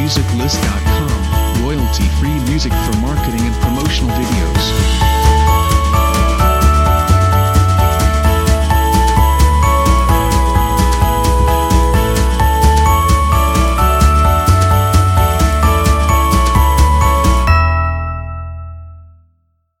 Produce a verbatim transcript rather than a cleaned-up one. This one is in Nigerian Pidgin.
music list dot com, royalty-free music for marketing and promotional videos.